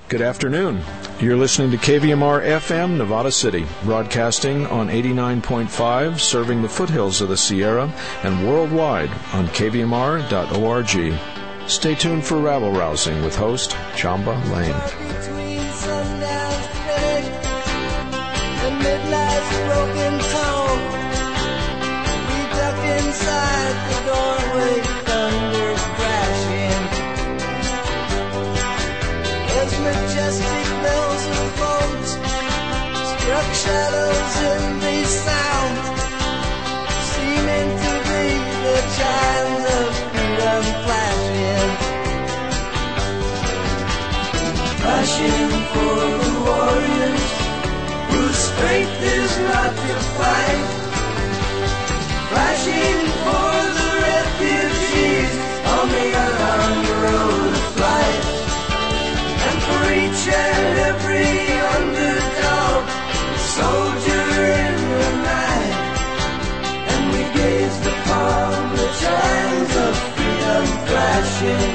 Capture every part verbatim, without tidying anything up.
Good afternoon. You're listening to K V M R F M, Nevada City, broadcasting on eighty-nine point five, serving the foothills of the Sierra, and worldwide on k v m r dot org. Stay tuned for Rabble Rousing with host Chamba Lane. Between sundown's finish and midnight's broken tone, we duck inside the doorway, thunder crashing. As majestic bells and boats struck shadows in these sounds, seeming to be the chimes of freedom flashing. Flashing for the warriors whose strength is not to fight. Flashing for the refugees on the unarmed road of flight. And for each and every underdog, soldier in the night. And we gazed upon the chimes of freedom flashing.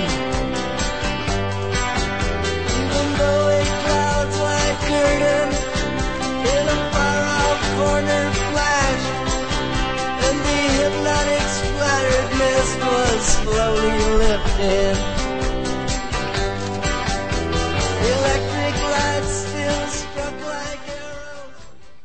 Even though a cloud's white curtain in a far-off corner flashed, and the hypnotic splattered mist was slowly lifted. Electric lights still struck like arrows.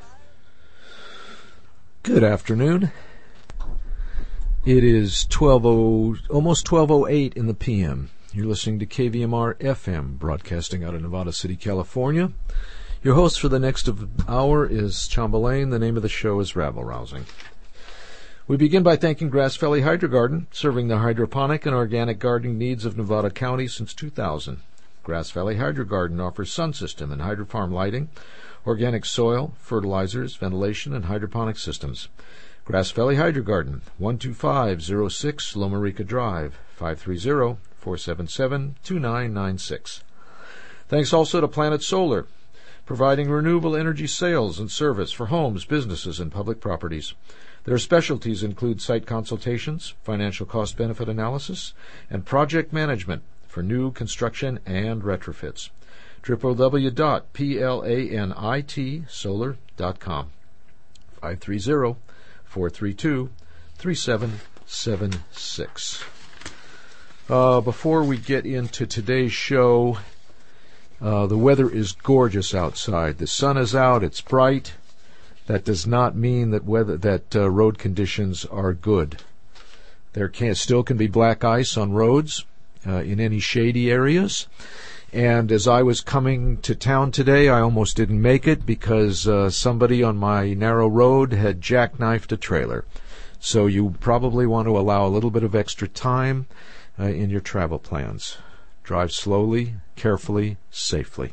Good afternoon. It is twelve oh, almost twelve oh eight in the P M. You're listening to K V M R F M, broadcasting out of Nevada City, California. Your host for the next hour is Chamba Lane. The name of the show is Rabble Rousing. We begin by thanking Grass Valley Hydro Garden, serving the hydroponic and organic gardening needs of Nevada County since two thousand. Grass Valley Hydro Garden offers sun system and hydrofarm lighting, organic soil, fertilizers, ventilation, and hydroponic systems. Grass Valley Hydro Garden, one two five oh six Loma Rica Drive, five three zero, four seven seven, two nine nine six. Thanks also to Planet Solar, providing renewable energy sales and service for homes, businesses, and public properties. Their specialties include site consultations, financial cost-benefit analysis, and project management for new construction and retrofits. w w w dot planit solar dot com. five three zero, four three two, three seven seven six. Uh, before we get into today's show, uh, the weather is gorgeous outside. The sun is out. It's bright. That does not mean that weather that uh, road conditions are good. There can still can be black ice on roads uh, in any shady areas. And as I was coming to town today, I almost didn't make it because uh, somebody on my narrow road had jackknifed a trailer. So you probably want to allow a little bit of extra time uh, in your travel plans. Drive slowly, carefully, safely.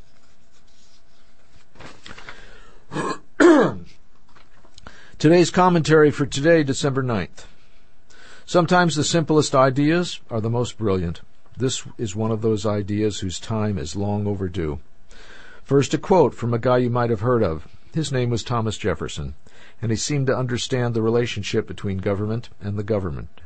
Today's commentary for today, December ninth. Sometimes the simplest ideas are the most brilliant. This is one of those ideas whose time is long overdue. First, a quote from a guy you might have heard of. His name was Thomas Jefferson, and he seemed to understand the relationship between government and the government.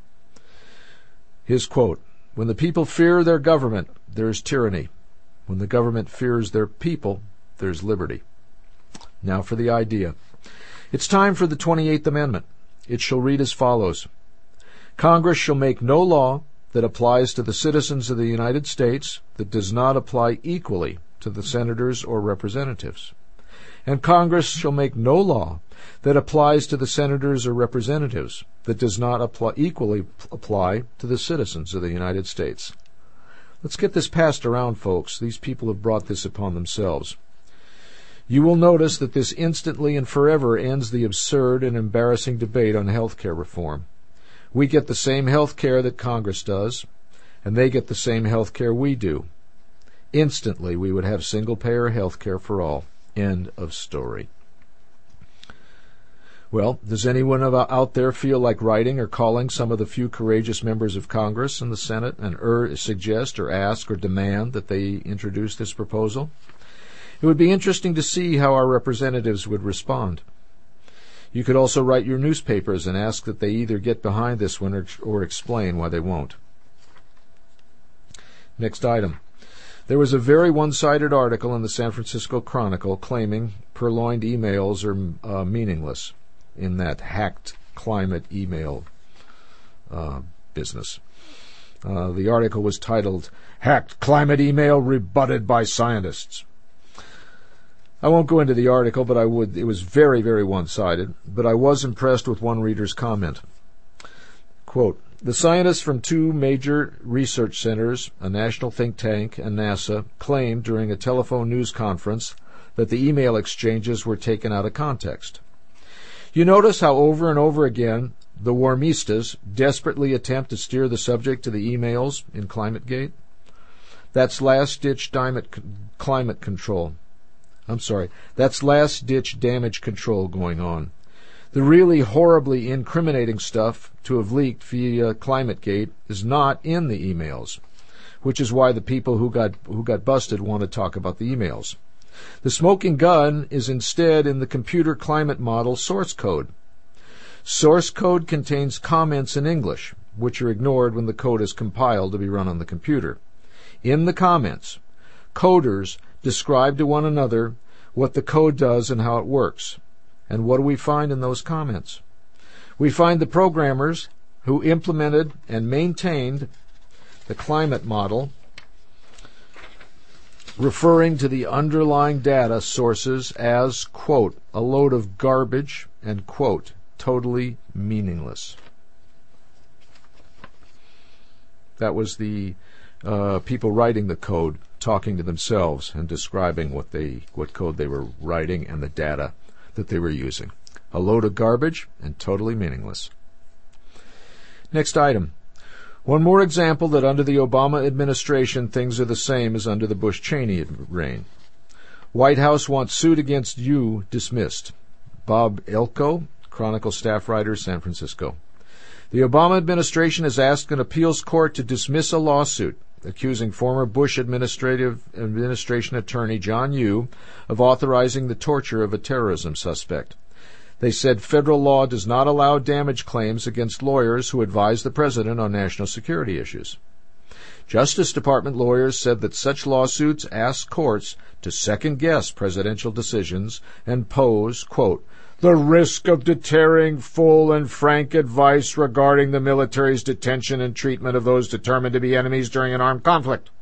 His quote, "When the people fear their government, there is tyranny. When the government fears their people, there's liberty." Now for the idea. It's time for the twenty-eighth Amendment. It shall read as follows. Congress shall make no law that applies to the citizens of the United States that does not apply equally to the senators or representatives. And Congress shall make no law that applies to the senators or representatives that does not apply, equally apply to the citizens of the United States. Let's get this passed around, folks. These people have brought this upon themselves. You will notice that this instantly and forever ends the absurd and embarrassing debate on health care reform. We get the same health care that Congress does, and they get the same health care we do. Instantly, we would have single-payer health care for all. End of story. Well, does anyone out there feel like writing or calling some of the few courageous members of Congress and the Senate and ur- suggest or ask or demand that they introduce this proposal? It would be interesting to see how our representatives would respond. You could also write your newspapers and ask that they either get behind this one or, or explain why they won't. Next item. There was a very one-sided article in the San Francisco Chronicle claiming purloined emails are uh, meaningless in that hacked climate email uh, business. Uh, the article was titled, "Hacked Climate Email Rebutted by Scientists." I won't go into the article, but I would. It was very, very one-sided, but I was impressed with one reader's comment. Quote, "The scientists from two major research centers, a national think tank, and NASA, claimed during a telephone news conference that the email exchanges were taken out of context. You notice how over and over again the warmistas desperately attempt to steer the subject to the emails in ClimateGate? That's last-ditch climate control. I'm sorry, that's last-ditch damage control going on. The really horribly incriminating stuff to have leaked via ClimateGate is not in the emails, which is why the people who got who got busted want to talk about the emails. The smoking gun is instead in the computer climate model source code. Source code contains comments in English, which are ignored when the code is compiled to be run on the computer. In the comments, coders describe to one another what the code does and how it works. And what do we find in those comments? We find the programmers who implemented and maintained the climate model referring to the underlying data sources as, quote, a load of garbage, and, quote, totally meaningless. That was the uh, people writing the code talking to themselves and describing what they what code they were writing and the data that they were using. A load of garbage and totally meaningless. Next item. One more example that under the Obama administration things are the same as under the Bush-Cheney reign. White House wants suit against you dismissed. Bob Elko, Chronicle staff writer, San Francisco. The Obama administration has asked an appeals court to dismiss a lawsuit accusing former Bush administrative administration attorney John Yoo of authorizing the torture of a terrorism suspect. They said federal law does not allow damage claims against lawyers who advise the president on national security issues. Justice Department lawyers said that such lawsuits ask courts to second-guess presidential decisions and pose, quote, the risk of deterring full and frank advice regarding the military's detention and treatment of those determined to be enemies during an armed conflict.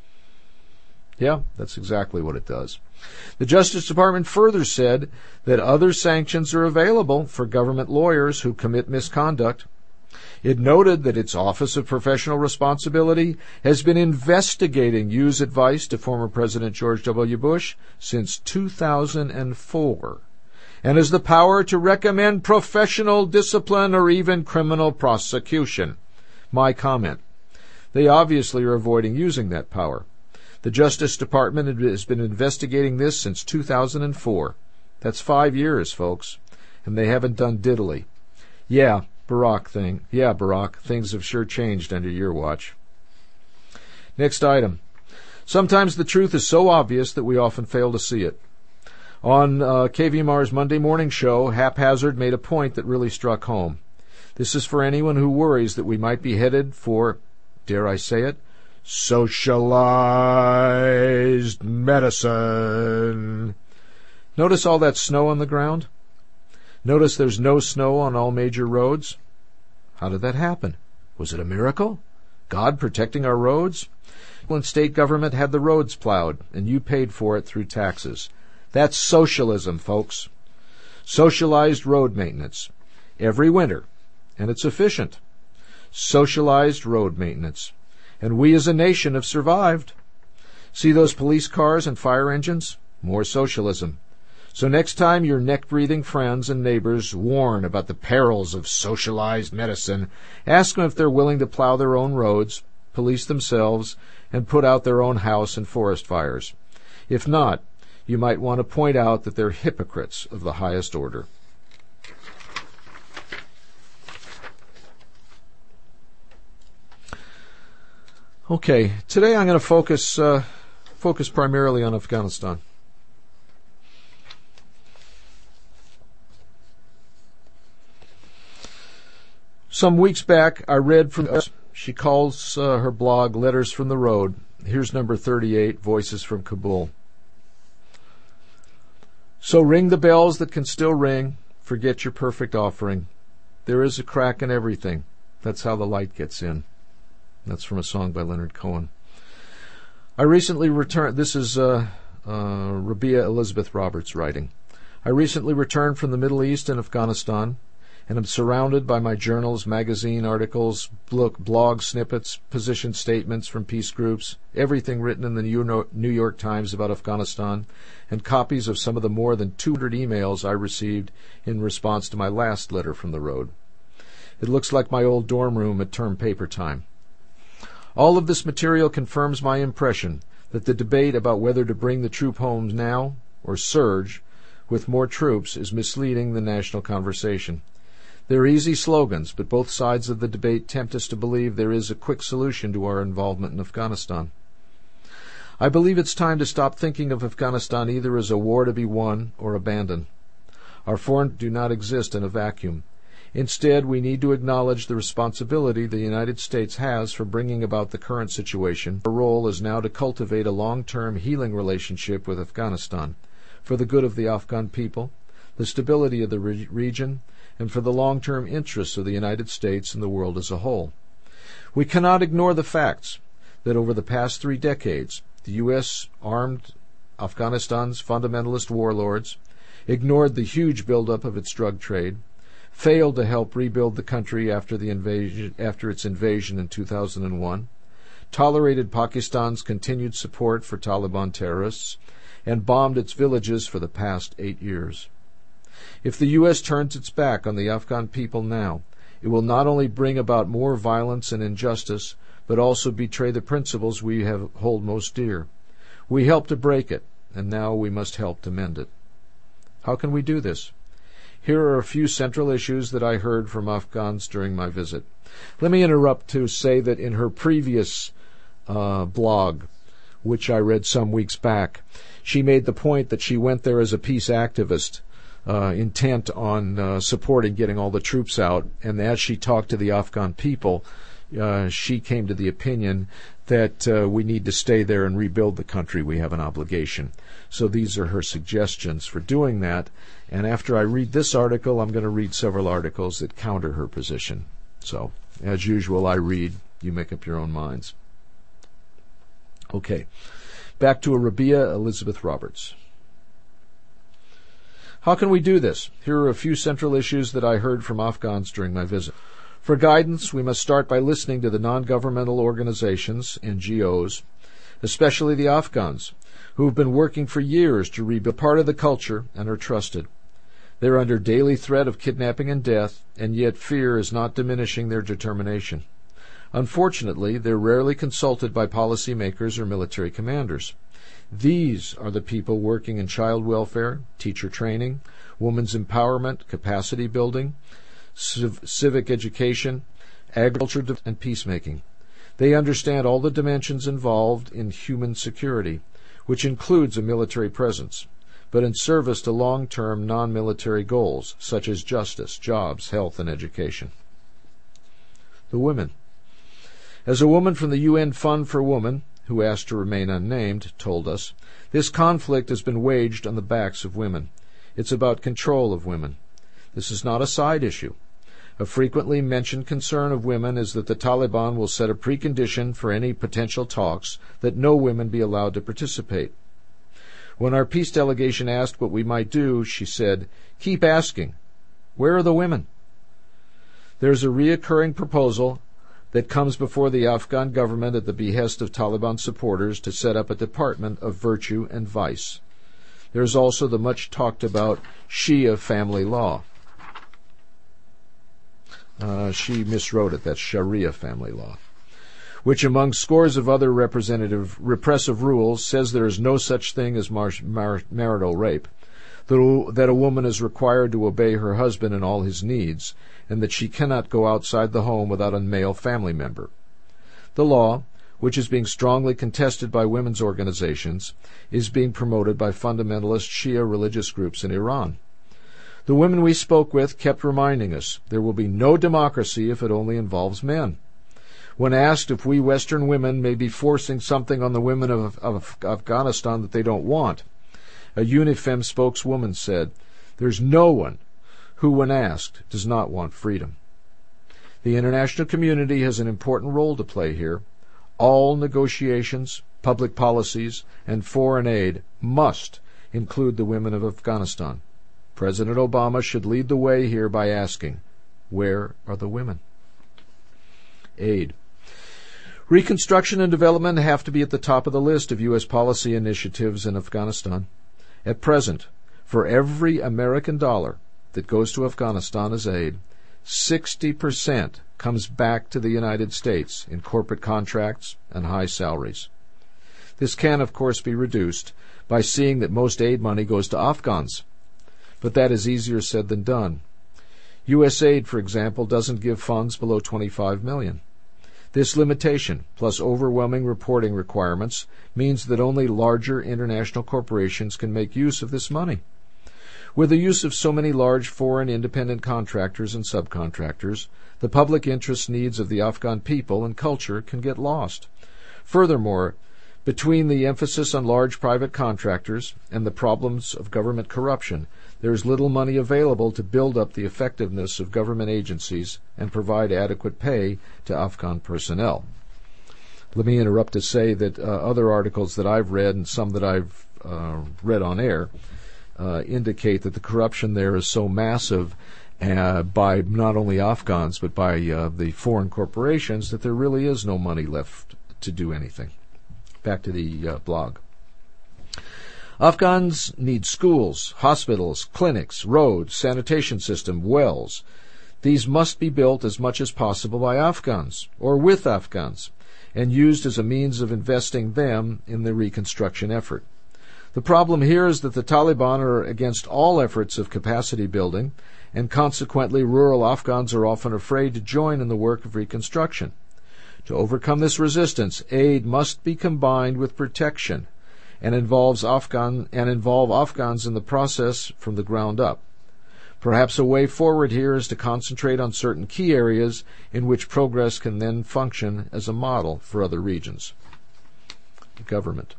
Yeah, that's exactly what it does. The Justice Department further said that other sanctions are available for government lawyers who commit misconduct. It noted that its Office of Professional Responsibility has been investigating Yu's advice to former President George W. Bush since two thousand four and has the power to recommend professional discipline or even criminal prosecution. My comment. They obviously are avoiding using that power. The Justice Department has been investigating this since two thousand four. That's five years, folks, and they haven't done diddly. Yeah, Barack thing. Yeah, Barack, things have sure changed under your watch. Next item. Sometimes the truth is so obvious that we often fail to see it. On uh, K V M R's Monday morning show, Haphazard made a point that really struck home. This is for anyone who worries that we might be headed for, dare I say it, socialized medicine. Notice all that snow on the ground? Notice there's no snow on all major roads? How did that happen? Was it a miracle? God protecting our roads? When state government had the roads plowed, and you paid for it through taxes. That's socialism, folks. Socialized road maintenance. Every winter. And it's efficient. Socialized road maintenance. And we as a nation have survived. See those police cars and fire engines? More socialism. So next time your neck-breathing friends and neighbors warn about the perils of socialized medicine, ask them if they're willing to plow their own roads, police themselves, and put out their own house and forest fires. If not, you might want to point out that they're hypocrites of the highest order. Okay, today I'm going to focus uh, focus primarily on Afghanistan. Some weeks back, I read from, she calls uh, her blog Letters from the Road, Here's number thirty-eight, Voices from Kabul. So ring the bells that can still ring. Forget your perfect offering. There is a crack in everything. That's how the light gets in. That's from a song by Leonard Cohen. I recently returned, this is uh, uh, Rabia Elizabeth Roberts writing. I recently returned from the Middle East and Afghanistan, and am surrounded by my journals, magazine articles, blog snippets, position statements from peace groups, everything written in the New York Times about Afghanistan, and copies of some of the more than two hundred emails I received in response to my last letter from the road. It looks like my old dorm room at term paper time. All of this material confirms my impression that the debate about whether to bring the troop home now or surge with more troops is misleading the national conversation. They're easy slogans, but both sides of the debate tempt us to believe there is a quick solution to our involvement in Afghanistan. I believe it's time to stop thinking of Afghanistan either as a war to be won or abandoned. Our foreign do not exist in a vacuum. Instead, we need to acknowledge the responsibility the United States has for bringing about the current situation. Our role is now to cultivate a long-term healing relationship with Afghanistan for the good of the Afghan people, the stability of the re- region, and for the long-term interests of the United States and the world as a whole. We cannot ignore the facts that over the past three decades, the U S armed Afghanistan's fundamentalist warlords, ignored the huge buildup of its drug trade, failed to help rebuild the country after the invasion, after its invasion in two thousand one, tolerated Pakistan's continued support for Taliban terrorists, and bombed its villages for the past eight years. If the U S turns its back on the Afghan people now, it will not only bring about more violence and injustice, but also betray the principles we have hold most dear. We helped to break it, and now we must help to mend it. How can we do this? Here are a few central issues that I heard from Afghans during my visit. Let me interrupt to say that in her previous uh, blog, which I read some weeks back, she made the point that she went there as a peace activist, uh, intent on uh, supporting getting all the troops out, and as she talked to the Afghan people, uh, she came to the opinion that uh, we need to stay there and rebuild the country. We have an obligation. So these are her suggestions for doing that. And after I read this article, I'm going to read several articles that counter her position. So, as usual, I read. You make up your own minds. Okay. Back to Rabia Elizabeth Roberts. How can we do this? Here are a few central issues that I heard from Afghans during my visit. For guidance, we must start by listening to the non-governmental organizations, N G Os, especially the Afghans, who have been working for years to rebuild part of the culture and are trusted. They're under daily threat of kidnapping and death, and yet fear is not diminishing their determination. Unfortunately, they're rarely consulted by policymakers or military commanders. These are the people working in child welfare, teacher training, women's empowerment, capacity building, civ- civic education, agriculture, and peacemaking. They understand all the dimensions involved in human security, which includes a military presence, but in service to long-term non-military goals, such as justice, jobs, health, and education. The women. As a woman from the U N Fund for Women, who asked to remain unnamed, told us, this conflict has been waged on the backs of women. It's about control of women. This is not a side issue. A frequently mentioned concern of women is that the Taliban will set a precondition for any potential talks that no women be allowed to participate. When our peace delegation asked what we might do, she said, keep asking. Where are the women? There's a reoccurring proposal that comes before the Afghan government at the behest of Taliban supporters to set up a Department of Virtue and Vice. There's also the much talked about Shia family law. Uh, she miswrote it. That's Sharia family law, which among scores of other representative repressive rules says there is no such thing as mar- mar- marital rape, that, that a woman is required to obey her husband in all his needs, and that she cannot go outside the home without a male family member. The law, which is being strongly contested by women's organizations, is being promoted by fundamentalist Shia religious groups in Iran. The women we spoke with kept reminding us there will be no democracy if it only involves men. When asked if we Western women may be forcing something on the women of, of Afghanistan that they don't want, a UNIFEM spokeswoman said, "There's no one who, when asked, does not want freedom." The international community has an important role to play here. All negotiations, public policies, and foreign aid must include the women of Afghanistan. President Obama should lead the way here by asking, where are the women? Aid. Reconstruction and development have to be at the top of the list of U S policy initiatives in Afghanistan. At present, for every American dollar that goes to Afghanistan as aid, sixty percent comes back to the United States in corporate contracts and high salaries. This can, of course, be reduced by seeing that most aid money goes to Afghans, but that is easier said than done. U S aid, for example, doesn't give funds below twenty-five million dollars. This limitation, plus overwhelming reporting requirements, means that only larger international corporations can make use of this money. With the use of so many large foreign independent contractors and subcontractors, the public interest needs of the Afghan people and culture can get lost. Furthermore, between the emphasis on large private contractors and the problems of government corruption, there is little money available to build up the effectiveness of government agencies and provide adequate pay to Afghan personnel. Let me interrupt to say that uh, other articles that I've read and some that I've uh, read on air uh, indicate that the corruption there is so massive uh, by not only Afghans but by uh, the foreign corporations that there really is no money left to do anything. Back to the uh, blog. Afghans need schools, hospitals, clinics, roads, sanitation system, wells. These must be built as much as possible by Afghans or with Afghans and used as a means of investing them in the reconstruction effort. The problem here is that the Taliban are against all efforts of capacity building, and consequently rural Afghans are often afraid to join in the work of reconstruction. To overcome this resistance, aid must be combined with protection and involves Afghan and involve Afghans in the process from the ground up. Perhaps a way forward here is to concentrate on certain key areas in which progress can then function as a model for other regions. The government.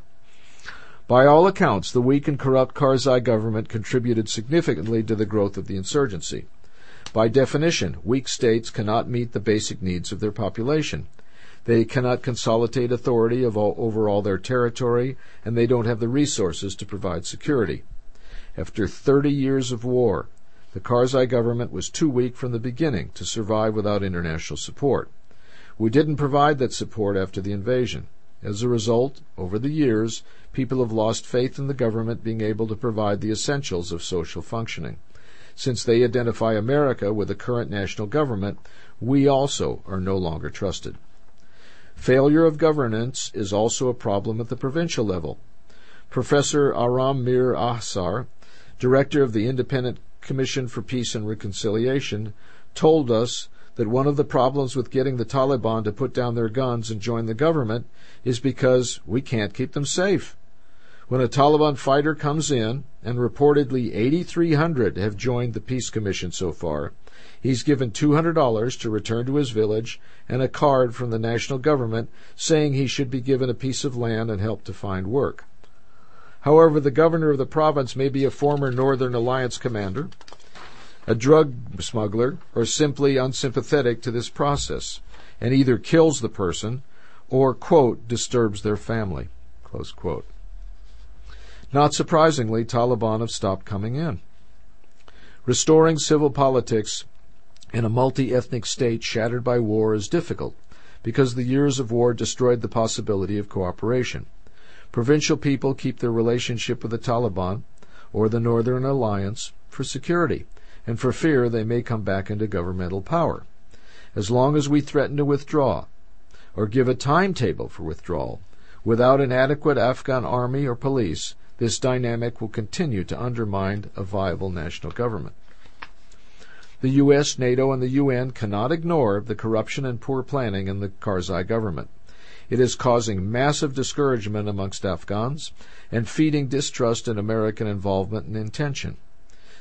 By all accounts, the weak and corrupt Karzai government contributed significantly to the growth of the insurgency. By definition, weak states cannot meet the basic needs of their population. They cannot consolidate authority of all, over all their territory, and they don't have the resources to provide security. After thirty years of war, the Karzai government was too weak from the beginning to survive without international support. We didn't provide that support after the invasion. As a result, over the years, people have lost faith in the government being able to provide the essentials of social functioning. Since they identify America with the current national government, we also are no longer trusted. Failure of governance is also a problem at the provincial level. Professor Aram Mir Ahsar, director of the Independent Commission for Peace and Reconciliation, told us that one of the problems with getting the Taliban to put down their guns and join the government is because we can't keep them safe. When a Taliban fighter comes in, and reportedly eighty-three hundred have joined the Peace Commission so far, he's given two hundred dollars to return to his village and a card from the national government saying he should be given a piece of land and help to find work. However, the governor of the province may be a former Northern Alliance commander, a drug smuggler, or simply unsympathetic to this process, and either kills the person or, quote, disturbs their family, close quote. Not surprisingly, Taliban have stopped coming in. Restoring civil politics in a multi-ethnic state shattered by war is difficult because the years of war destroyed the possibility of cooperation. Provincial people keep their relationship with the Taliban or the Northern Alliance for security and for fear they may come back into governmental power. As long as we threaten to withdraw or give a timetable for withdrawal without an adequate Afghan army or police, this dynamic will continue to undermine a viable national government. The U S, NATO, and the U N cannot ignore the corruption and poor planning in the Karzai government. It is causing massive discouragement amongst Afghans and feeding distrust in American involvement and intention.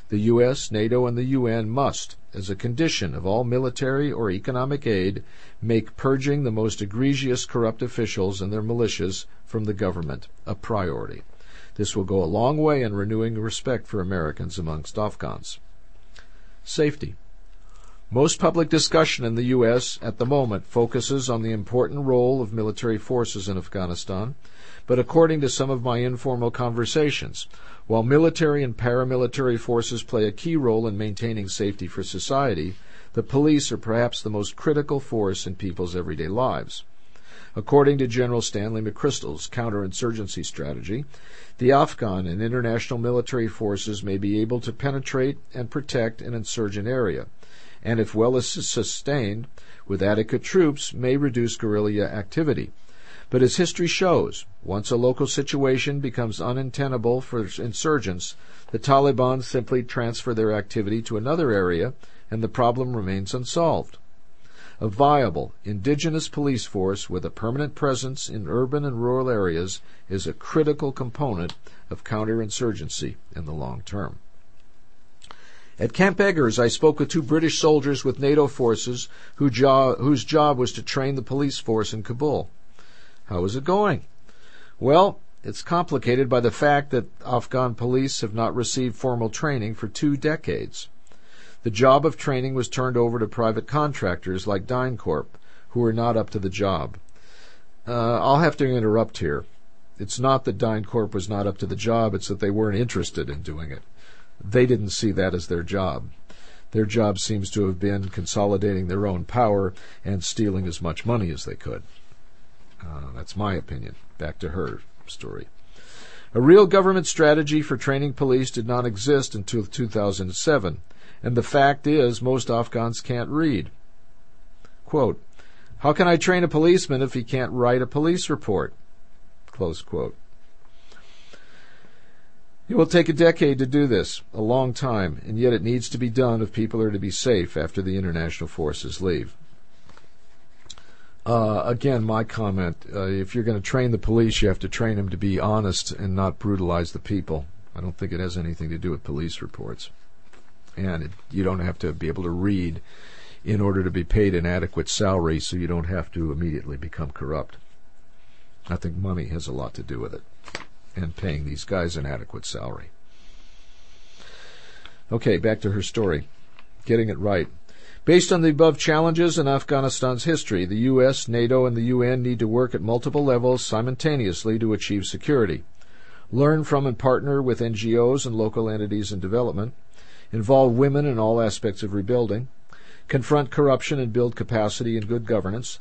The U S, NATO, and the U N must, as a condition of all military or economic aid, make purging the most egregious corrupt officials and their militias from the government a priority. This will go a long way in renewing respect for Americans amongst Afghans. Safety. Most public discussion in the U S at the moment focuses on the important role of military forces in Afghanistan, but according to some of my informal conversations, while military and paramilitary forces play a key role in maintaining safety for society, the police are perhaps the most critical force in people's everyday lives. According to General Stanley McChrystal's counterinsurgency strategy, the Afghan and international military forces may be able to penetrate and protect an insurgent area, and if well sustained, with adequate troops, may reduce guerrilla activity. But as history shows, once a local situation becomes untenable for insurgents, the Taliban simply transfer their activity to another area, and the problem remains unsolved. A viable, indigenous police force with a permanent presence in urban and rural areas is a critical component of counterinsurgency in the long term. At Camp Eggers, I spoke with two British soldiers with NATO forces who jo- whose job was to train the police force in Kabul. How is it going? Well, it's complicated by the fact that Afghan police have not received formal training for two decades. The job of training was turned over to private contractors like DynCorp, who are not up to the job. Uh, I'll have to interrupt here. It's not that DynCorp was not up to the job, it's that they weren't interested in doing it. They didn't see that as their job. Their job seems to have been consolidating their own power and stealing as much money as they could. Uh, that's my opinion. Back to her story. A real government strategy for training police did not exist until two thousand seven, and the fact is most Afghans can't read. Quote, "How can I train a policeman if he can't write a police report?" Close quote. It will take a decade to do this, a long time, and yet it needs to be done if people are to be safe after the international forces leave. Uh, again, my comment, uh, if you're going to train the police, you have to train them to be honest and not brutalize the people. I don't think it has anything to do with police reports. And it, you don't have to be able to read in order to be paid an adequate salary, so you don't have to immediately become corrupt. I think money has a lot to do with it, and paying these guys an adequate salary. Okay, back to her story. Getting it right. Based on the above challenges in Afghanistan's history, the U S, NATO, and the U N need to work at multiple levels simultaneously to achieve security. Learn from and partner with N G Os and local entities in development. Involve women in all aspects of rebuilding. Confront corruption and build capacity and good governance.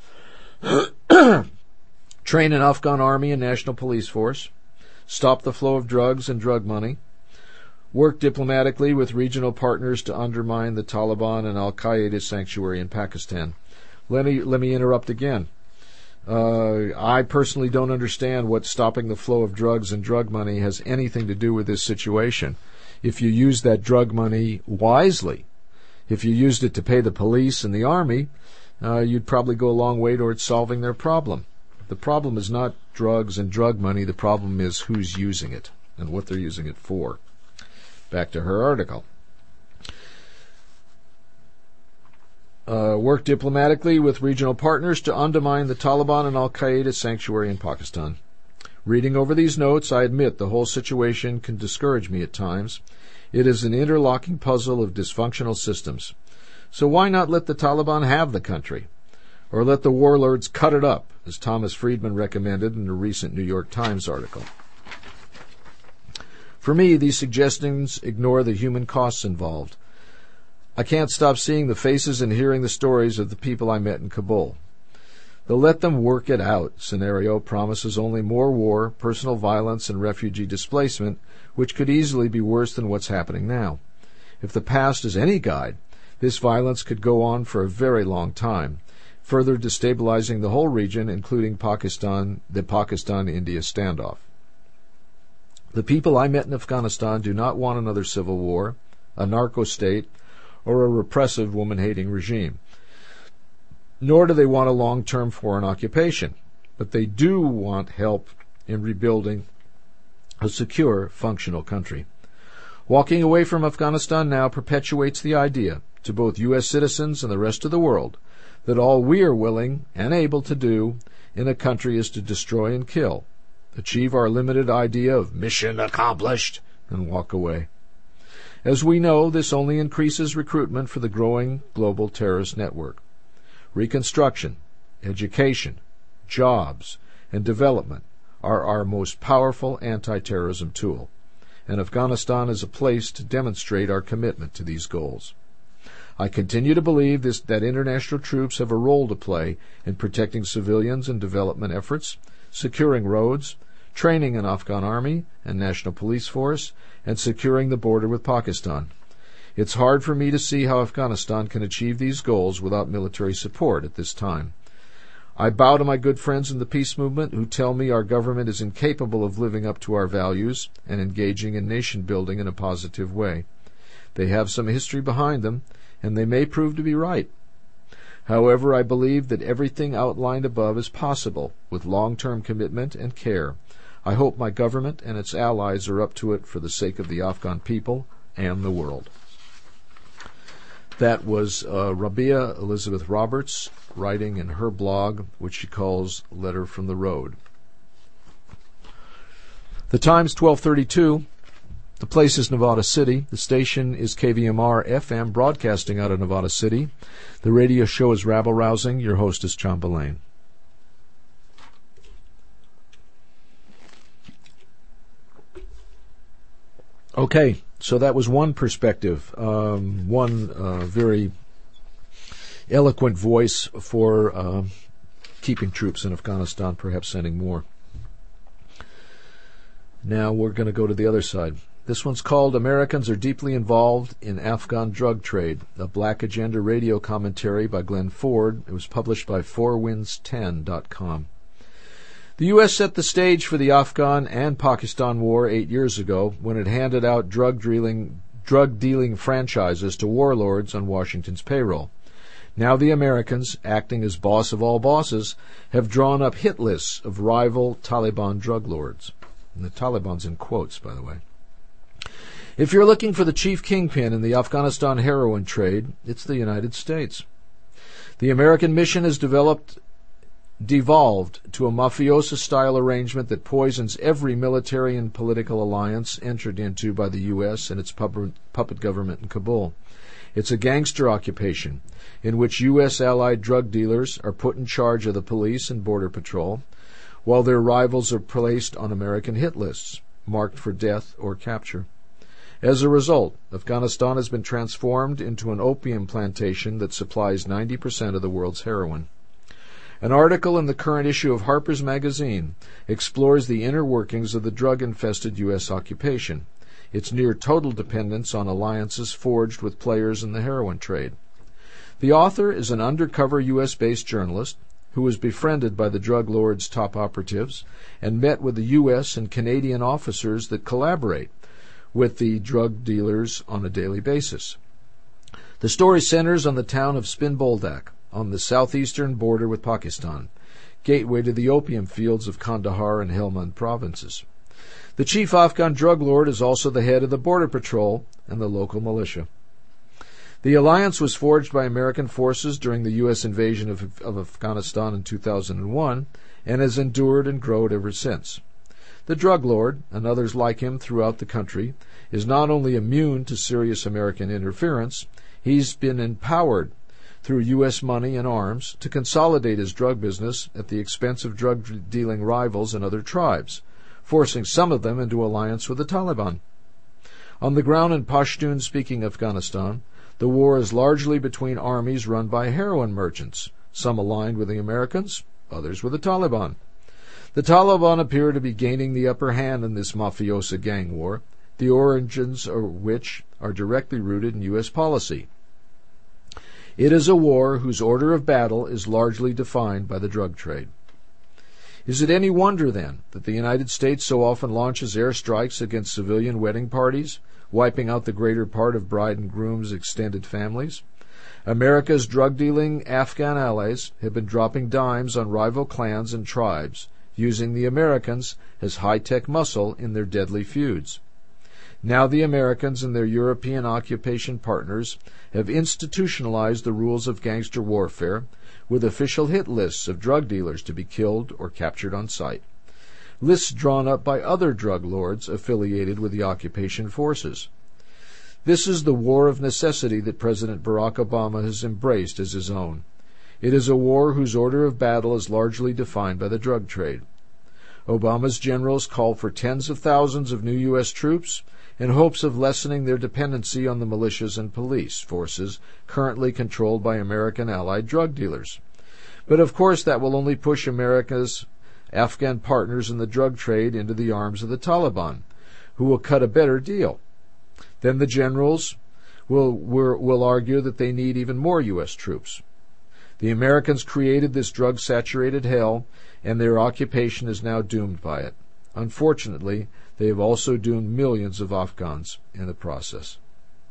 Train an Afghan army and national police force. Stop the flow of drugs and drug money. Work diplomatically with regional partners to undermine the Taliban and Al-Qaeda sanctuary in Pakistan. Let me, let me interrupt again. Uh, I personally don't understand what stopping the flow of drugs and drug money has anything to do with this situation. If you use that drug money wisely, if you used it to pay the police and the army, uh, you'd probably go a long way towards solving their problem. The problem is not drugs and drug money. The problem is who's using it and what they're using it for. Back to her article. Uh, work diplomatically with regional partners to undermine the Taliban and Al-Qaeda sanctuary in Pakistan. Reading over these notes, I admit the whole situation can discourage me at times. It is an interlocking puzzle of dysfunctional systems. So why not let the Taliban have the country? Or let the warlords cut it up, as Thomas Friedman recommended in a recent New York Times article. For me, these suggestions ignore the human costs involved. I can't stop seeing the faces and hearing the stories of the people I met in Kabul. The let them work it out scenario promises only more war, personal violence, and refugee displacement, which could easily be worse than what's happening now. If the past is any guide, this violence could go on for a very long time, further destabilizing the whole region, including Pakistan, the Pakistan-India standoff. The people I met in Afghanistan do not want another civil war, a narco-state, or a repressive woman-hating regime. Nor do they want a long-term foreign occupation, but they do want help in rebuilding a secure, functional country. Walking away from Afghanistan now perpetuates the idea to both U S citizens and the rest of the world that all we are willing and able to do in a country is to destroy and kill, achieve our limited idea of mission accomplished, and walk away. As we know, this only increases recruitment for the growing global terrorist network. Reconstruction, education, jobs, and development are our most powerful anti-terrorism tool, and Afghanistan is a place to demonstrate our commitment to these goals. I continue to believe this, that international troops have a role to play in protecting civilians and development efforts, securing roads, training an Afghan army and national police force, and securing the border with Pakistan. It's hard for me to see how Afghanistan can achieve these goals without military support at this time. I bow to my good friends in the peace movement who tell me our government is incapable of living up to our values and engaging in nation building in a positive way. They have some history behind them, and they may prove to be right. However, I believe that everything outlined above is possible with long-term commitment and care. I hope my government and its allies are up to it for the sake of the Afghan people and the world. That was uh, Rabia Elizabeth Roberts writing in her blog, which she calls Letter from the Road. The time's twelve thirty-two. The place is Nevada City. The station is K V M R F M, broadcasting out of Nevada City. The radio show is Rabble Rousing. Your host is John Belaine. Okay, so that was one perspective, um, one uh, very eloquent voice for uh, keeping troops in Afghanistan, perhaps sending more. Now we're going to go to the other side. This one's called Americans Are Deeply Involved in Afghan Drug Trade, a Black Agenda radio commentary by Glenn Ford. It was published by four winds ten dot com. The U S set the stage for the Afghan and Pakistan war eight years ago when it handed out drug dealing, drug dealing franchises to warlords on Washington's payroll. Now the Americans, acting as boss of all bosses, have drawn up hit lists of rival Taliban drug lords. And the Taliban's in quotes, by the way. If you're looking for the chief kingpin in the Afghanistan heroin trade, it's the United States. The American mission has developed devolved to a mafioso-style arrangement that poisons every military and political alliance entered into by the U S and its puppet government in Kabul. It's a gangster occupation in which U S allied drug dealers are put in charge of the police and border patrol, while their rivals are placed on American hit lists, marked for death or capture. As a result, Afghanistan has been transformed into an opium plantation that supplies ninety percent of the world's heroin. An article in the current issue of Harper's Magazine explores the inner workings of the drug-infested U S occupation, its near-total dependence on alliances forged with players in the heroin trade. The author is an undercover U S-based journalist who was befriended by the drug lords' top operatives and met with the U S and Canadian officers that collaborate with the drug dealers on a daily basis. The story centers on the town of Spin Boldak, on the southeastern border with Pakistan, gateway to the opium fields of Kandahar and Helmand provinces. The chief Afghan drug lord is also the head of the border patrol and the local militia. The alliance was forged by American forces during the U S invasion of, of Afghanistan in two thousand one and has endured and grown ever since. The drug lord, and others like him throughout the country, is not only immune to serious American interference, he's been empowered through U S money and arms to consolidate his drug business at the expense of drug-dealing rivals and other tribes, forcing some of them into alliance with the Taliban. On the ground in Pashtun-speaking Afghanistan, the war is largely between armies run by heroin merchants, some aligned with the Americans, others with the Taliban. The Taliban appear to be gaining the upper hand in this mafiosa gang war, the origins of which are directly rooted in U S policy. It is a war whose order of battle is largely defined by the drug trade. Is it any wonder, then, that the United States so often launches airstrikes against civilian wedding parties, wiping out the greater part of bride and groom's extended families? America's drug-dealing Afghan allies have been dropping dimes on rival clans and tribes, using the Americans as high-tech muscle in their deadly feuds. Now the Americans and their European occupation partners have institutionalized the rules of gangster warfare with official hit lists of drug dealers to be killed or captured on sight. Lists drawn up by other drug lords affiliated with the occupation forces. This is the war of necessity that President Barack Obama has embraced as his own. It is a war whose order of battle is largely defined by the drug trade. Obama's generals call for tens of thousands of new U S troops in hopes of lessening their dependency on the militias and police forces currently controlled by American allied drug dealers. But of course that will only push America's Afghan partners in the drug trade into the arms of the Taliban, who will cut a better deal. Then the generals will, will, will argue that they need even more U S troops. The Americans created this drug-saturated hell, and their occupation is now doomed by it. Unfortunately, they have also doomed millions of Afghans in the process.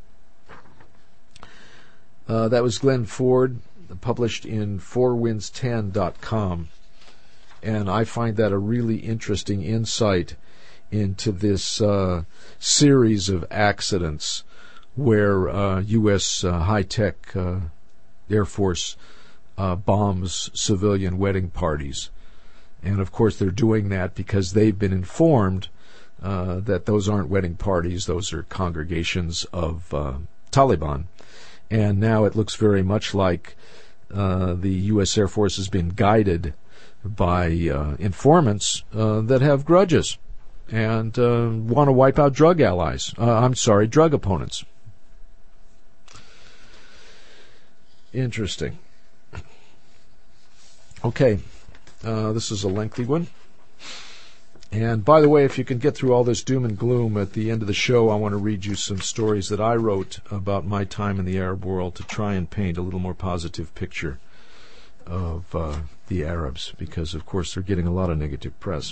Uh, that was Glenn Ford, published in four winds ten dot com, and I find that a really interesting insight into this uh, series of accidents where uh, U S uh, high-tech uh, Air Force uh, bombs civilian wedding parties. And, of course, they're doing that because they've been informed uh, that those aren't wedding parties, those are congregations of uh, Taliban. And now it looks very much like uh, the U S Air Force has been guided by uh, informants uh, that have grudges and uh, want to wipe out drug allies. Uh, I'm sorry, drug opponents. Interesting. Okay, uh, this is a lengthy one. And by the way, if you can get through all this doom and gloom at the end of the show, I want to read you some stories that I wrote about my time in the Arab world to try and paint a little more positive picture of uh, the Arabs, because, of course, they're getting a lot of negative press.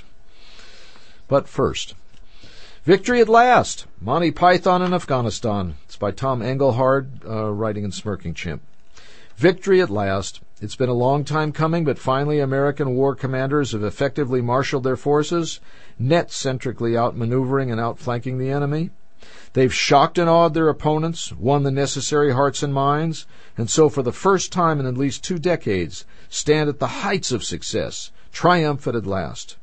But first, Victory at Last, Monty Python in Afghanistan. It's by Tom Engelhard, uh, writing in Smirking Chimp. Victory at last. It's been a long time coming, but finally American war commanders have effectively marshaled their forces, net-centrically outmaneuvering and outflanking the enemy. They've shocked and awed their opponents, won the necessary hearts and minds, and so for the first time in at least two decades, stand at the heights of success, triumphant at last.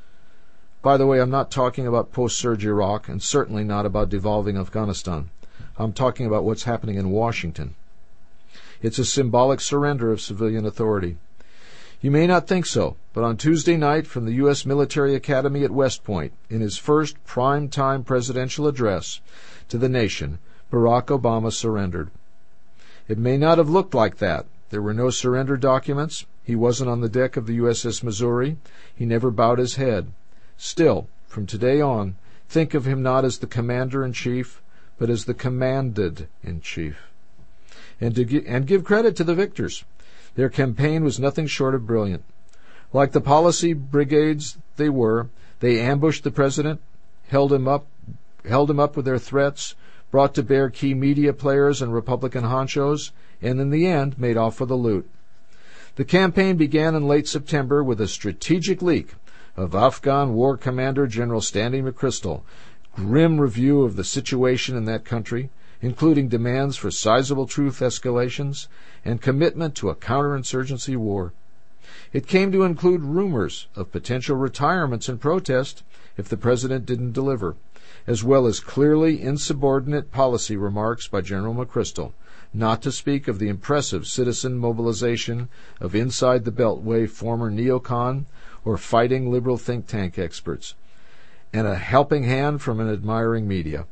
By the way, I'm not talking about post-surge Iraq, and certainly not about devolving Afghanistan. I'm talking about what's happening in Washington. It's a symbolic surrender of civilian authority. You may not think so, but on Tuesday night from the U S Military Academy at West Point, in his first prime-time presidential address to the nation, Barack Obama surrendered. It may not have looked like that. There were no surrender documents. He wasn't on the deck of the U S S Missouri. He never bowed his head. Still, from today on, think of him not as the commander-in-chief, but as the commanded-in-chief. And, to gi- and give credit to the victors. Their campaign was nothing short of brilliant. Like the policy brigades they were, they ambushed the president, held him up, held him up with their threats, brought to bear key media players and Republican honchos, and in the end made off with the loot. The campaign began in late September with a strategic leak of Afghan War Commander General Stanley McChrystal, grim review of the situation in that country, including demands for sizable truth escalations and commitment to a counterinsurgency war. It came to include rumors of potential retirements in protest if the president didn't deliver, as well as clearly insubordinate policy remarks by General McChrystal, not to speak of the impressive citizen mobilization of inside the Beltway former neocon or fighting liberal think tank experts, and a helping hand from an admiring media.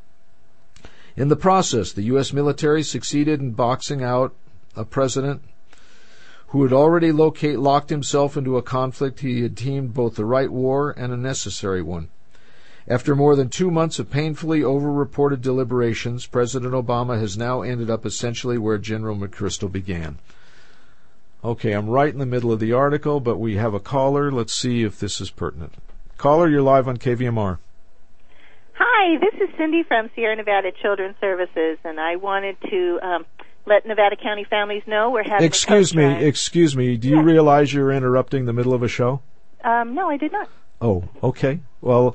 In the process, the U S military succeeded in boxing out a president who had already locate, locked himself into a conflict he had deemed both the right war and a necessary one. After more than two months of painfully over-reported deliberations, President Obama has now ended up essentially where General McChrystal began. Okay, I'm right in the middle of the article, but we have a caller. Let's see if this is pertinent. Caller, you're live on K V M R. Hi, this is Cindy from Sierra Nevada Children's Services, and I wanted to um, let Nevada County families know we're having Excuse a me, drive. excuse me. Do you yes. realize you're interrupting the middle of a show? Um, no, I did not. Oh, okay. Well,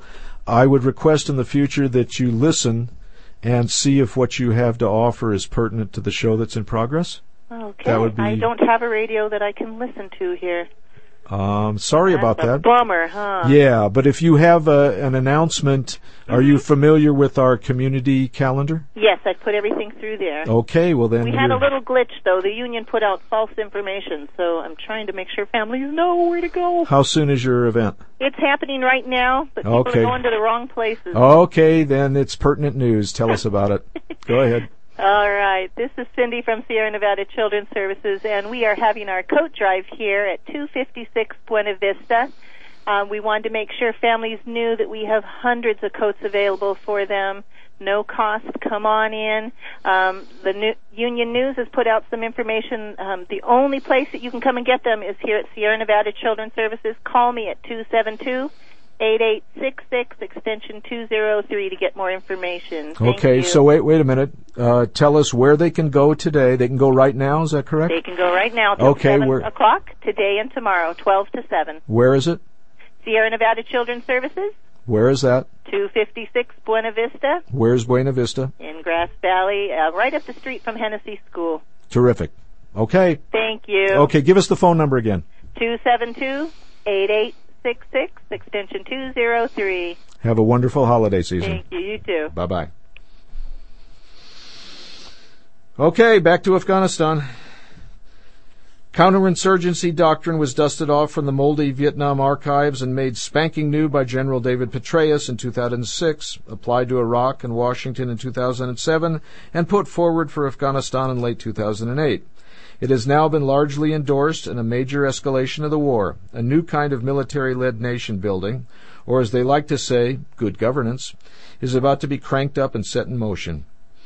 I would request in the future that you listen and see if what you have to offer is pertinent to the show that's in progress. Okay. That would be... I don't have a radio that I can listen to here. Um, sorry That's about a that. Bummer, huh? Yeah, but if you have a, an announcement, mm-hmm. Are you familiar with our community calendar? Yes, I put everything through there. Okay, well then... We had a little glitch, though. The union put out false information, so I'm trying to make sure families know where to go. How soon is your event? It's happening right now, but people okay. are going to the wrong places. Okay, then it's pertinent news. Tell us about it. Go ahead. All right. This is Cindy from Sierra Nevada Children's Services, and we are having our coat drive here at two fifty-six Buena Vista. Um, we wanted to make sure families knew that we have hundreds of coats available for them. No cost. Come on in. Um, the new Union News has put out some information. Um, the only place that you can come and get them is here at Sierra Nevada Children's Services. Call me at two seven two, eight eight six six, extension two oh three to get more information. Thank okay, you. So wait wait a minute. Uh, tell us where they can go today. They can go right now, is that correct? They can go right now till okay, seven where, o'clock today and tomorrow, twelve to seven. Where is it? Sierra Nevada Children's Services. Where is that? two fifty-six Buena Vista. Where's Buena Vista? In Grass Valley, uh, right up the street from Hennessy School. Terrific. Okay. Thank you. Okay, give us the phone number again. two seven two, eight eight six six, extension two oh three. Have a wonderful holiday season. Thank you. You too. Bye-bye. Okay, back to Afghanistan. Counterinsurgency doctrine was dusted off from the moldy Vietnam archives and made spanking new by General David Petraeus in two thousand six, applied to Iraq and Washington in two thousand seven, and put forward for Afghanistan in late two thousand eight. It has now been largely endorsed in a major escalation of the war, a new kind of military-led nation building, or as they like to say, good governance, is about to be cranked up and set in motion.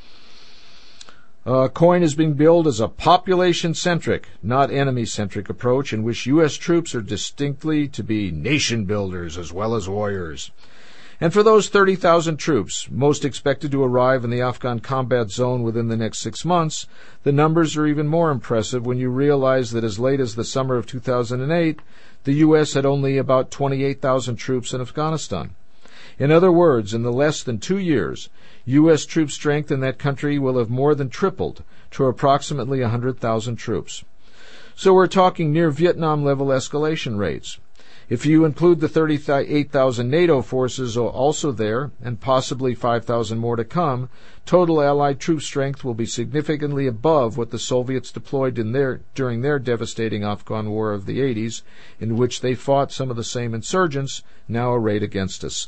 Uh, COIN is being billed as a population-centric, not enemy-centric approach in which U S troops are distinctly to be nation-builders as well as warriors. And for those thirty thousand troops, most expected to arrive in the Afghan combat zone within the next six months, the numbers are even more impressive when you realize that as late as the summer of two thousand eight, the U S had only about twenty-eight thousand troops in Afghanistan. In other words, in the less than two years, U S troop strength in that country will have more than tripled to approximately one hundred thousand troops. So we're talking near Vietnam-level escalation rates. If you include the thirty-eight thousand NATO forces also there, and possibly five thousand more to come, total Allied troop strength will be significantly above what the Soviets deployed in their, during their devastating Afghan War of the eighties, in which they fought some of the same insurgents now arrayed against us.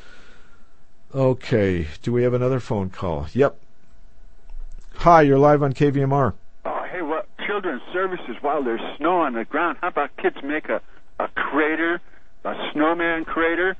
Okay, do we have another phone call? Yep. Hi, you're live on K V M R. Oh, hey, well, Children's Services, while there's snow on the ground, how about kids make a, a crater, a snowman crater?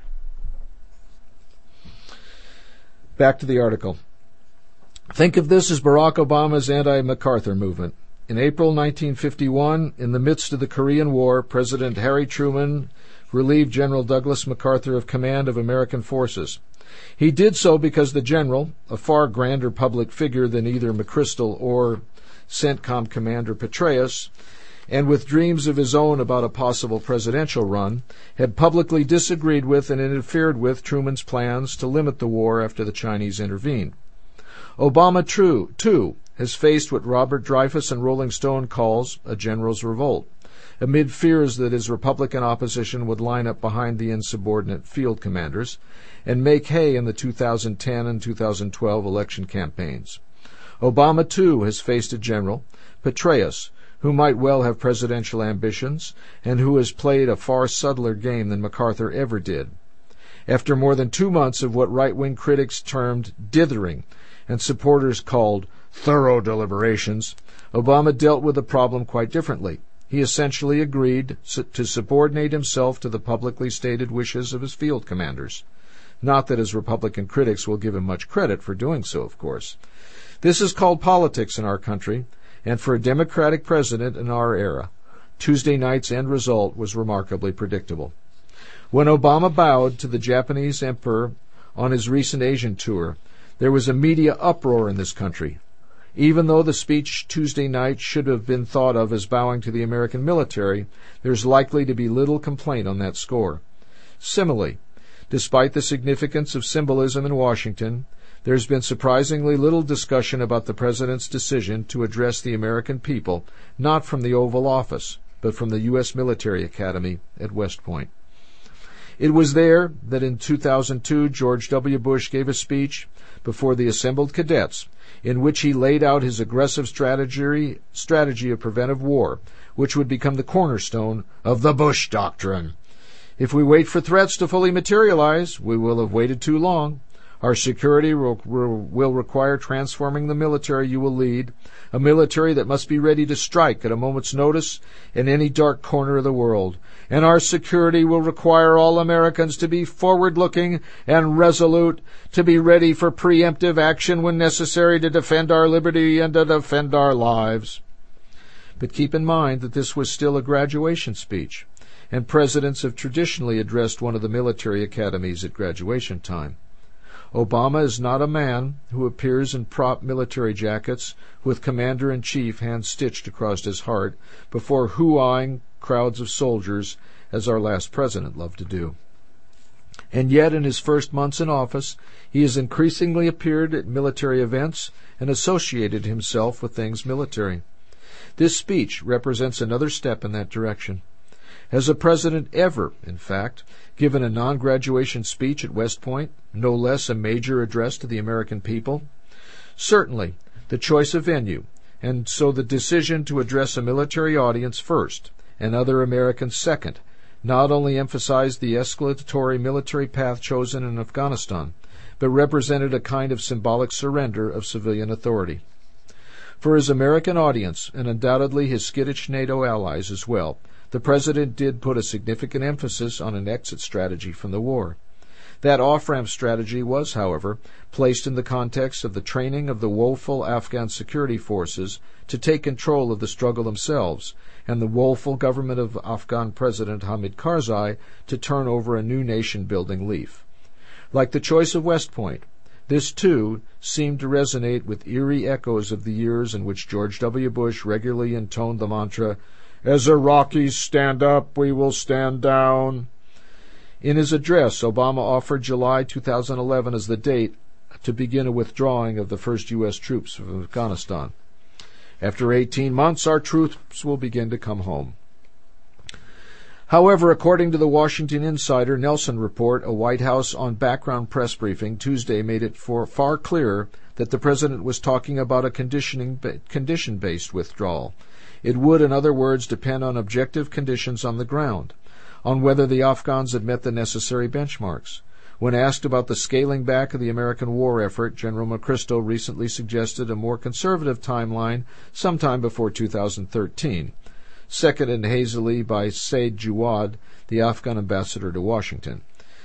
Back to the article. Think of this as Barack Obama's anti-MacArthur movement. In April nineteen fifty-one, in the midst of the Korean War, President Harry Truman relieved General Douglas MacArthur of command of American forces. He did so because the general, a far grander public figure than either McChrystal or CENTCOM Commander Petraeus, and with dreams of his own about a possible presidential run, had publicly disagreed with and interfered with Truman's plans to limit the war after the Chinese intervened. Obama, true, too, has faced what Robert Dreyfuss and Rolling Stone calls a general's revolt, amid fears that his Republican opposition would line up behind the insubordinate field commanders and make hay in the two thousand ten and two thousand twelve election campaigns. Obama, too, has faced a general, Petraeus, who might well have presidential ambitions and who has played a far subtler game than MacArthur ever did. After more than two months of what right-wing critics termed dithering and supporters called thorough deliberations, Obama dealt with the problem quite differently. He essentially agreed to subordinate himself to the publicly stated wishes of his field commanders. Not that his Republican critics will give him much credit for doing so, of course. This is called politics in our country, and for a Democratic president in our era, Tuesday night's end result was remarkably predictable. When Obama bowed to the Japanese emperor on his recent Asian tour, there was a media uproar in this country. Even though the speech Tuesday night should have been thought of as bowing to the American military, there's likely to be little complaint on that score. Similarly, Despite the significance of symbolism in Washington, there's been surprisingly little discussion about the President's decision to address the American people, not from the Oval Office, but from the U S Military Academy at West Point. It was there that in two thousand two George W. Bush gave a speech before the assembled cadets in which he laid out his aggressive strategy, strategy of preventive war, which would become the cornerstone of the Bush Doctrine. If we wait for threats to fully materialize, we will have waited too long. Our security will, will require transforming the military you will lead, a military that must be ready to strike at a moment's notice in any dark corner of the world. And our security will require all Americans to be forward-looking and resolute, to be ready for preemptive action when necessary to defend our liberty and to defend our lives. But keep in mind that this was still a graduation speech, and presidents have traditionally addressed one of the military academies at graduation time. Obama is not a man who appears in prop military jackets with Commander-in-Chief hand-stitched across his heart before hoo-ahing crowds of soldiers, as our last president loved to do. And yet, in his first months in office, he has increasingly appeared at military events and associated himself with things military. This speech represents another step in that direction. Has a president ever, in fact, given a non-graduation speech at West Point, no less a major address to the American people? Certainly, the choice of venue, and so the decision to address a military audience first, and other Americans second, not only emphasized the escalatory military path chosen in Afghanistan, but represented a kind of symbolic surrender of civilian authority. For his American audience, and undoubtedly his skittish NATO allies as well, the President did put a significant emphasis on an exit strategy from the war. That off-ramp strategy was, however, placed in the context of the training of the woeful Afghan security forces to take control of the struggle themselves, and the woeful government of Afghan President Hamid Karzai to turn over a new nation-building leaf. Like the choice of West Point, this, too, seemed to resonate with eerie echoes of the years in which George W. Bush regularly intoned the mantra, "As Iraqis stand up, we will stand down." In his address, Obama offered July two thousand eleven as the date to begin a withdrawing of the first U S troops from Afghanistan. After eighteen months, our troops will begin to come home. However, according to the Washington Insider Nelson report, a White House on background press briefing Tuesday made it for far clearer that the president was talking about a conditioning, condition-based withdrawal. It would, in other words, depend on objective conditions on the ground, on whether the Afghans had met the necessary benchmarks. When asked about the scaling back of the American war effort, General McChrystal recently suggested a more conservative timeline sometime before two thousand thirteen, seconded hazily by Said Jawad, the Afghan ambassador to Washington.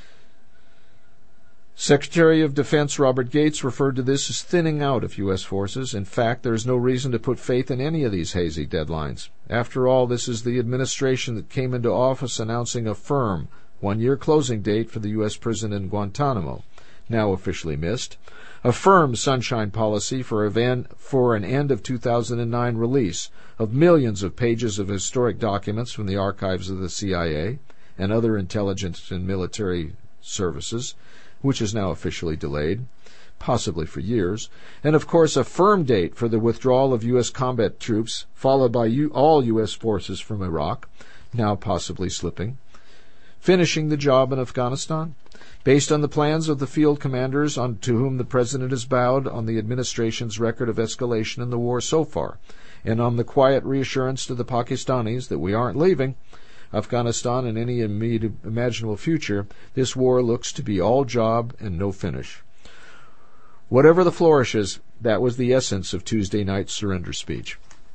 Secretary of Defense Robert Gates referred to this as thinning out of U S forces. In fact, there is no reason to put faith in any of these hazy deadlines. After all, this is the administration that came into office announcing a firm one-year closing date for the U S prison in Guantanamo, now officially missed, a firm sunshine policy for, a for an end of two thousand nine release of millions of pages of historic documents from the archives of the C I A and other intelligence and military services, which is now officially delayed, possibly for years, and of course a firm date for the withdrawal of U S combat troops, followed by U- all U S forces from Iraq, now possibly slipping. Finishing the job in Afghanistan, based on the plans of the field commanders on to whom the President has bowed on the administration's record of escalation in the war so far, and on the quiet reassurance to the Pakistanis that we aren't leaving Afghanistan in any immediate imaginable future, this war looks to be all job and no finish. Whatever the flourishes, that was the essence of Tuesday night's surrender speech.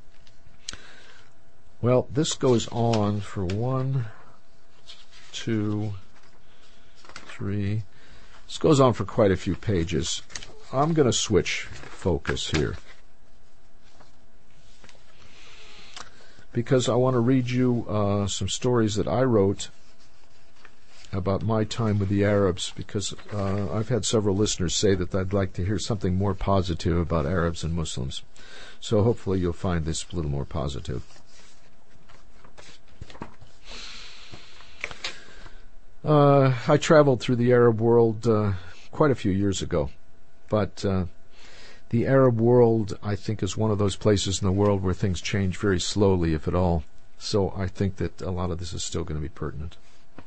Well, this goes on for one, two, three. This goes on for quite a few pages. I'm going to switch focus here, because I want to read you uh, some stories that I wrote about my time with the Arabs, because uh, I've had several listeners say that they'd like to hear something more positive about Arabs and Muslims. So hopefully you'll find this a little more positive. Uh, I traveled through the Arab world uh, quite a few years ago, but uh, the Arab world, I think, is one of those places in the world where things change very slowly, if at all. So I think that a lot of this is still going to be pertinent.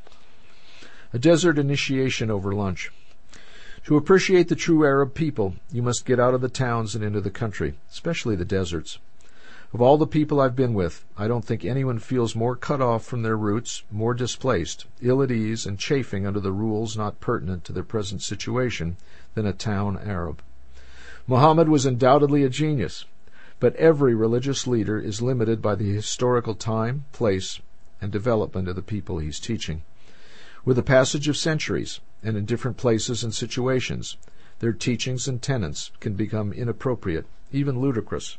A desert initiation over lunch. To appreciate the true Arab people, you must get out of the towns and into the country, especially the deserts. Of all the people I've been with, I don't think anyone feels more cut off from their roots, more displaced, ill at ease, and chafing under the rules not pertinent to their present situation than a town Arab. Muhammad was undoubtedly a genius, but every religious leader is limited by the historical time, place, and development of the people he's teaching. With the passage of centuries, and in different places and situations, their teachings and tenets can become inappropriate, even ludicrous.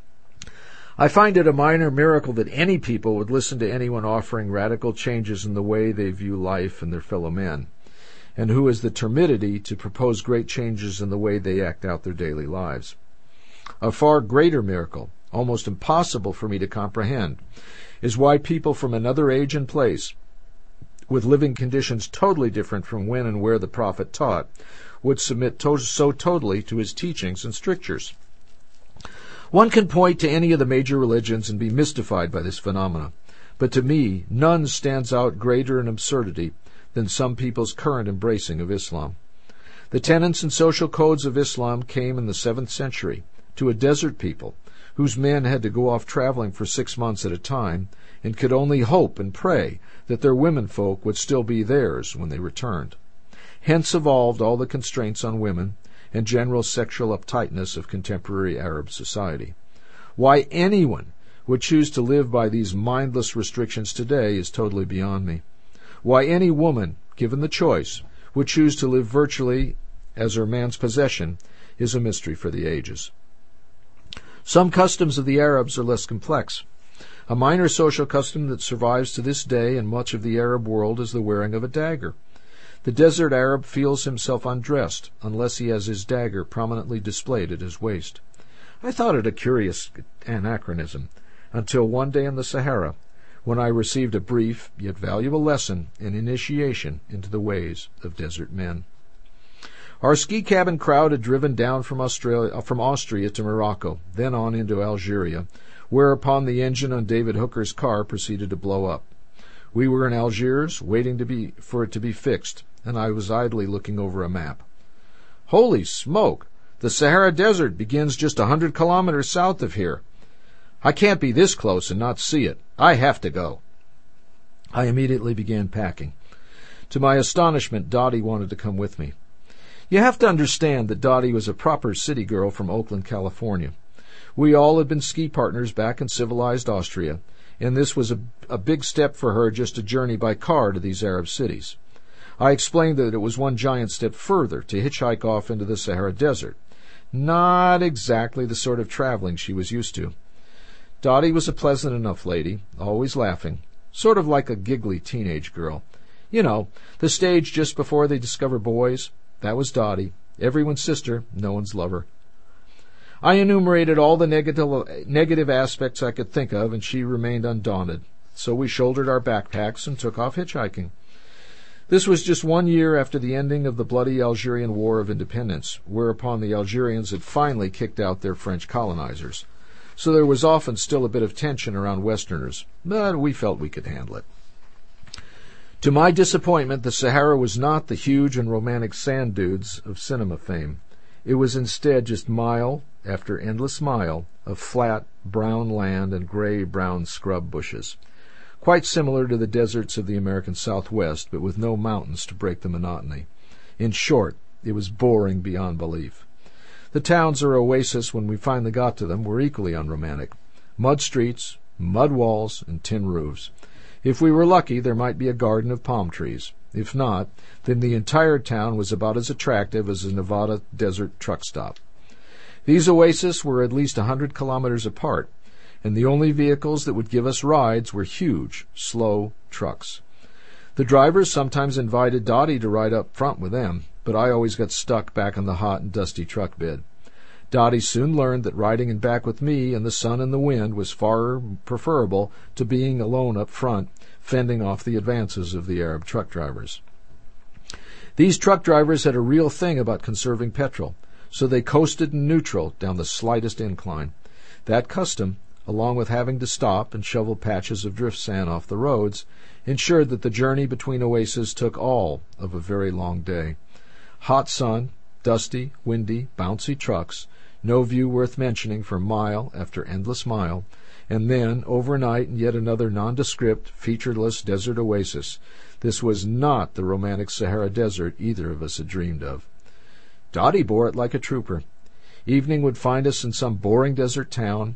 I find it a minor miracle that any people would listen to anyone offering radical changes in the way they view life and their fellow men, and who has the temerity to propose great changes in the way they act out their daily lives. A far greater miracle, almost impossible for me to comprehend, is why people from another age and place, with living conditions totally different from when and where the Prophet taught, would submit to- so totally to his teachings and strictures. One can point to any of the major religions and be mystified by this phenomena, but to me none stands out greater in absurdity than some people's current embracing of Islam. The tenets and social codes of Islam came in the seventh century to a desert people whose men had to go off traveling for six months at a time and could only hope and pray that their womenfolk would still be theirs when they returned. Hence evolved all the constraints on women and general sexual uptightness of contemporary Arab society. Why anyone would choose to live by these mindless restrictions today is totally beyond me. Why any woman, given the choice, would choose to live virtually as her man's possession is a mystery for the ages. Some customs of the Arabs are less complex. A minor social custom that survives to this day in much of the Arab world is the wearing of a dagger. The desert Arab feels himself undressed unless he has his dagger prominently displayed at his waist. I thought it a curious anachronism until one day in the Sahara, when I received a brief yet valuable lesson in initiation into the ways of desert men. Our ski cabin crowd had driven down from Australia, from Austria to Morocco, then on into Algeria, whereupon the engine on David Hooker's car proceeded to blow up. We were in Algiers, waiting to be for it to be fixed, and I was idly looking over a map. Holy smoke! The Sahara Desert begins just a hundred kilometers south of here. I can't be this close and not see it. I have to go. I immediately began packing. To my astonishment, Dottie wanted to come with me. You have to understand that Dottie was a proper city girl from Oakland, California. We all had been ski partners back in civilized Austria, and this was a, a big step for her just to journey by car to these Arab cities. I explained that it was one giant step further to hitchhike off into the Sahara Desert. Not exactly the sort of traveling she was used to. Dottie was a pleasant enough lady, always laughing, sort of like a giggly teenage girl. You know, the stage just before they discover boys. That was Dottie, everyone's sister, no one's lover. I enumerated all the negative, negative aspects I could think of, and she remained undaunted. So we shouldered our backpacks and took off hitchhiking. This was just one year after the ending of the bloody Algerian War of Independence, whereupon the Algerians had finally kicked out their French colonizers. So there was often still a bit of tension around Westerners, but we felt we could handle it. To my disappointment, the Sahara was not the huge and romantic sand dunes of cinema fame. It was instead just mile after endless mile of flat, brown land and gray-brown scrub bushes, quite similar to the deserts of the American Southwest, but with no mountains to break the monotony. In short, it was boring beyond belief. The towns or oases, when we finally got to them, were equally unromantic. Mud streets, mud walls, and tin roofs. If we were lucky, there might be a garden of palm trees. If not, then the entire town was about as attractive as a Nevada desert truck stop. These oases were at least a hundred kilometers apart, and the only vehicles that would give us rides were huge, slow trucks. The drivers sometimes invited Dottie to ride up front with them, but I always got stuck back in the hot and dusty truck bed. Dottie soon learned that riding in back with me in the sun and the wind was far preferable to being alone up front, fending off the advances of the Arab truck drivers. These truck drivers had a real thing about conserving petrol, so they coasted in neutral down the slightest incline. That custom, along with having to stop and shovel patches of drift sand off the roads, ensured that the journey between oases took all of a very long day. Hot sun, dusty, windy, bouncy trucks, no view worth mentioning for mile after endless mile, and then, overnight, in yet another nondescript, featureless desert oasis. This was not the romantic Sahara Desert either of us had dreamed of. Dottie bore it like a trooper. Evening would find us in some boring desert town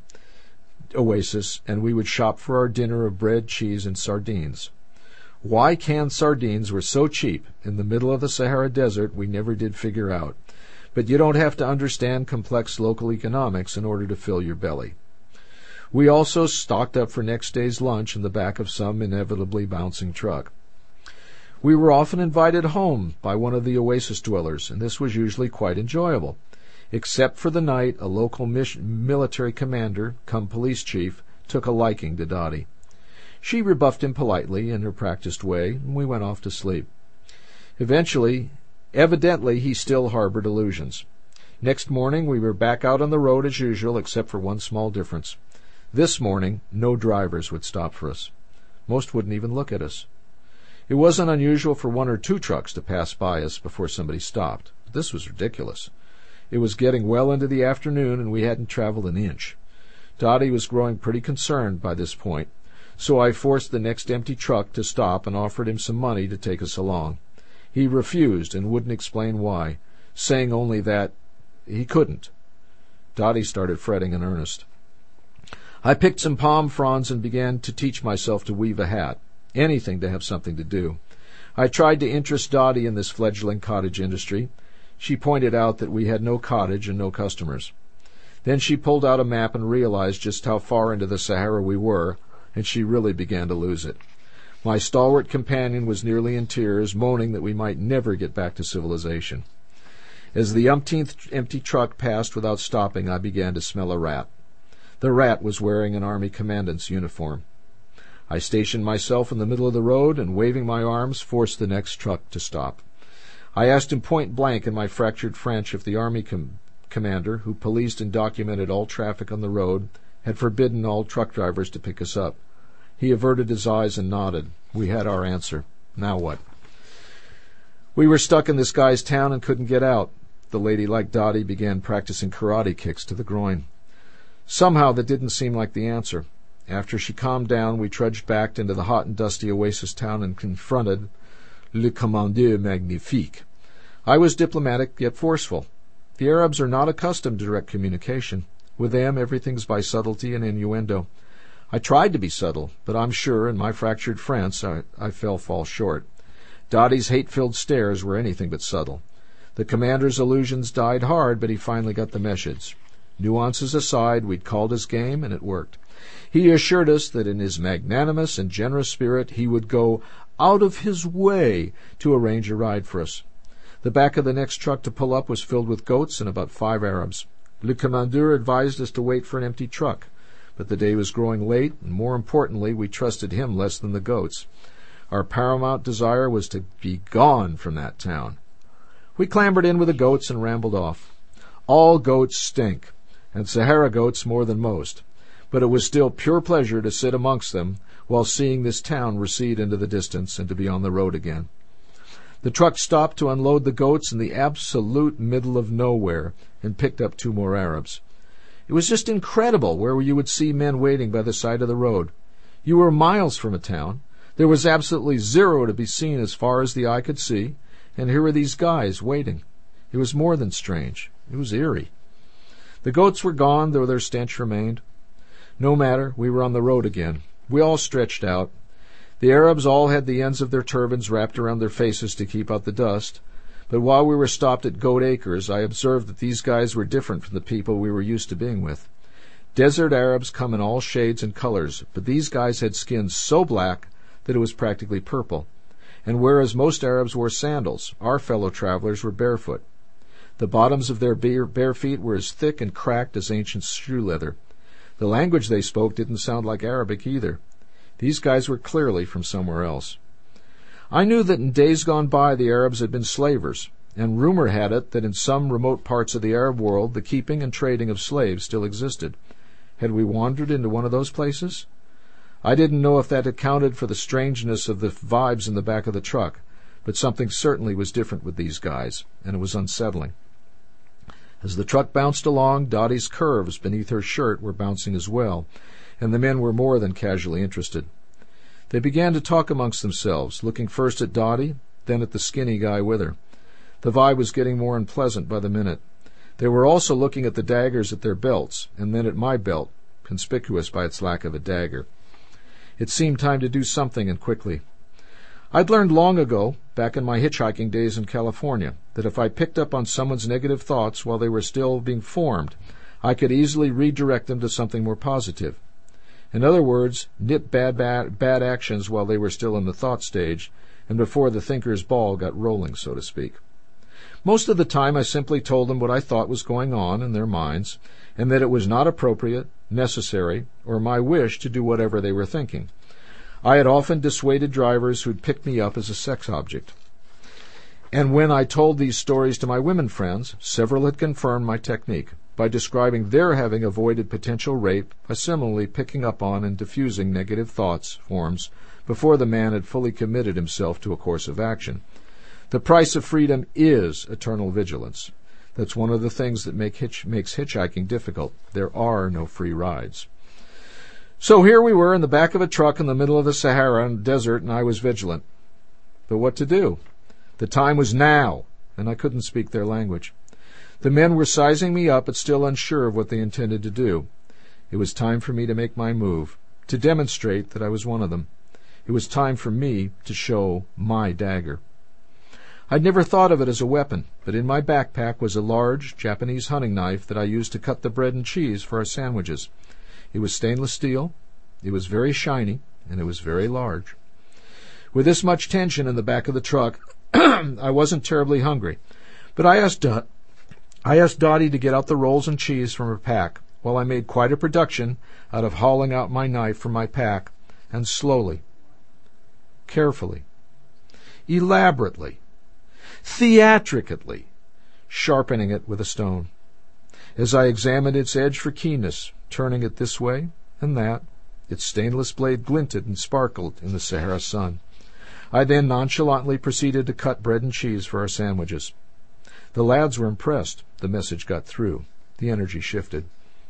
oasis, and we would shop for our dinner of bread, cheese, and sardines. Why canned sardines were so cheap in the middle of the Sahara Desert we never did figure out, but you don't have to understand complex local economics in order to fill your belly. We also stocked up for next day's lunch in the back of some inevitably bouncing truck. We were often invited home by one of the oasis dwellers, and this was usually quite enjoyable. Except for the night, a local military commander, come police chief, took a liking to Dottie. She rebuffed him politely in her practiced way, and we went off to sleep. Eventually, evidently, he still harbored illusions. Next morning, we were back out on the road as usual, except for one small difference. This morning, no drivers would stop for us. Most wouldn't even look at us. It wasn't unusual for one or two trucks to pass by us before somebody stopped. But this was ridiculous. It was getting well into the afternoon, and we hadn't traveled an inch. Dottie was growing pretty concerned by this point, so I forced the next empty truck to stop and offered him some money to take us along. He refused and wouldn't explain why, saying only that he couldn't. Dottie started fretting in earnest. I picked some palm fronds and began to teach myself to weave a hat, anything to have something to do. I tried to interest Dottie in this fledgling cottage industry. She pointed out that we had no cottage and no customers. Then she pulled out a map and realized just how far into the Sahara we were, and she really began to lose it. My stalwart companion was nearly in tears, moaning that we might never get back to civilization. As the umpteenth empty truck passed without stopping, I began to smell a rat. The rat was wearing an army commandant's uniform. I stationed myself in the middle of the road and, waving my arms, forced the next truck to stop. I asked him point blank in my fractured French if the army com- commander, who policed and documented all traffic on the road, had forbidden all truck drivers to pick us up. He averted his eyes and nodded. We had our answer. Now what? We were stuck in this guy's town and couldn't get out. The ladylike Dottie began practicing karate kicks to the groin. Somehow that didn't seem like the answer. After she calmed down, we trudged back into the hot and dusty oasis town and confronted Le Commandeur Magnifique. I was diplomatic yet forceful. The Arabs are not accustomed to direct communication. With them, everything's by subtlety and innuendo. I tried to be subtle, but I'm sure, in my fractured French, I, I fell fall short. Dottie's hate-filled stares were anything but subtle. The commander's illusions died hard, but he finally got the message. Nuances aside, we'd called his game, and it worked. He assured us that in his magnanimous and generous spirit he would go out of his way to arrange a ride for us. The back of the next truck to pull up was filled with goats and about five Arabs. Le Commandeur advised us to wait for an empty truck, but the day was growing late, and more importantly, we trusted him less than the goats. Our paramount desire was to be gone from that town. We clambered in with the goats and rambled off. All goats stink, and Sahara goats more than most, but it was still pure pleasure to sit amongst them while seeing this town recede into the distance and to be on the road again. The truck stopped to unload the goats in the absolute middle of nowhere and picked up two more Arabs. It was just incredible where you would see men waiting by the side of the road. You were miles from a town. There was absolutely zero to be seen as far as the eye could see, and here were these guys waiting. It was more than strange. It was eerie. The goats were gone, though their stench remained. No matter, we were on the road again. We all stretched out. The Arabs all had the ends of their turbans wrapped around their faces to keep out the dust, but while we were stopped at Goat Acres, I observed that these guys were different from the people we were used to being with. Desert Arabs come in all shades and colors, but these guys had skins so black that it was practically purple. And whereas most Arabs wore sandals, our fellow travelers were barefoot. The bottoms of their bare, bare feet were as thick and cracked as ancient shoe leather. The language they spoke didn't sound like Arabic either. These guys were clearly from somewhere else. I knew that in days gone by the Arabs had been slavers, and rumor had it that in some remote parts of the Arab world the keeping and trading of slaves still existed. Had we wandered into one of those places? I didn't know if that accounted for the strangeness of the vibes in the back of the truck, but something certainly was different with these guys, and it was unsettling. As the truck bounced along, Dottie's curves beneath her shirt were bouncing as well, and the men were more than casually interested. They began to talk amongst themselves, looking first at Dottie, then at the skinny guy with her. The vibe was getting more unpleasant by the minute. They were also looking at the daggers at their belts, and then at my belt, conspicuous by its lack of a dagger. It seemed time to do something, and quickly. I'd learned long ago, back in my hitchhiking days in California, that if I picked up on someone's negative thoughts while they were still being formed, I could easily redirect them to something more positive. In other words, nip bad, bad, bad actions while they were still in the thought stage, and before the thinker's ball got rolling, so to speak. Most of the time I simply told them what I thought was going on in their minds, and that it was not appropriate, necessary, or my wish to do whatever they were thinking. I had often dissuaded drivers who'd picked me up as a sex object. And when I told these stories to my women friends, several had confirmed my technique by describing their having avoided potential rape by similarly picking up on and diffusing negative thoughts forms before the man had fully committed himself to a course of action. The price of freedom is eternal vigilance. That's one of the things that make hitch, makes hitchhiking difficult. There are no free rides. So here we were in the back of a truck in the middle of the Sahara and desert, and I was vigilant. But what to do? The time was now, and I couldn't speak their language. The men were sizing me up, but still unsure of what they intended to do. It was time for me to make my move, to demonstrate that I was one of them. It was time for me to show my dagger. I'd never thought of it as a weapon, but in my backpack was a large Japanese hunting knife that I used to cut the bread and cheese for our sandwiches. It was stainless steel, it was very shiny, and it was very large. With this much tension in the back of the truck, I wasn't terribly hungry, but I asked Dot, I asked Dottie to get out the rolls and cheese from her pack, while I made quite a production out of hauling out my knife from my pack, and slowly, carefully, elaborately, theatrically, sharpening it with a stone. As I examined its edge for keenness, turning it this way and that, its stainless blade glinted and sparkled in the Sahara sun. I then nonchalantly proceeded to cut bread and cheese for our sandwiches. The lads were impressed. The message got through. The energy shifted.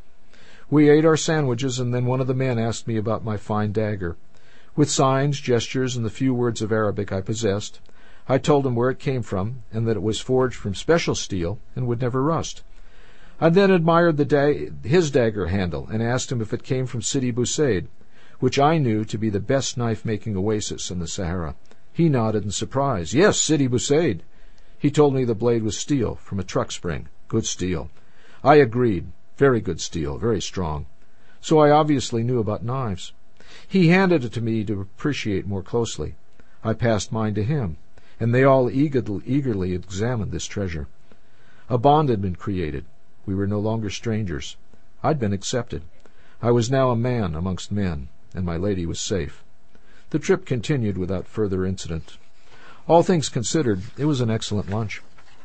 We ate our sandwiches, and then one of the men asked me about my fine dagger. With signs, gestures, and the few words of Arabic I possessed, I told him where it came from, and that it was forged from special steel and would never rust. I then admired the da- his dagger handle and asked him if it came from Sidi Bou Said, which I knew to be the best knife-making oasis in the Sahara. He nodded in surprise. Yes, Sidi Bou Said. He told me the blade was steel, from a truck spring. Good steel. I agreed. Very good steel, very strong. So I obviously knew about knives. He handed it to me to appreciate more closely. I passed mine to him, and they all eagerly, eagerly examined this treasure. A bond had been created. We were no longer strangers. I'd been accepted. I was now a man amongst men, and my lady was safe. The trip continued without further incident. All things considered, it was an excellent lunch.